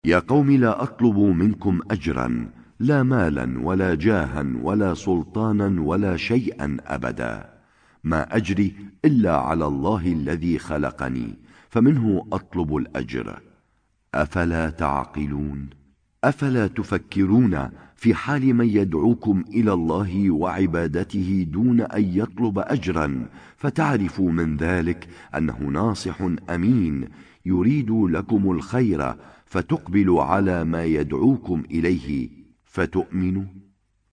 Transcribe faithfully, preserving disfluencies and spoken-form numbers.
يا قوم لا أطلب منكم أجرا، لا مالا ولا جاها ولا سلطانا ولا شيئا أبدا، ما أجري إلا على الله الذي خلقني، فمنه أطلب الأجر. أفلا تعقلون؟ أفلا تفكرون في حال من يدعوكم إلى الله وعبادته دون أن يطلب أجرا، فتعرفوا من ذلك أنه ناصح أمين يريد لكم الخير، فتقبلوا على ما يدعوكم إليه فتؤمنوا؟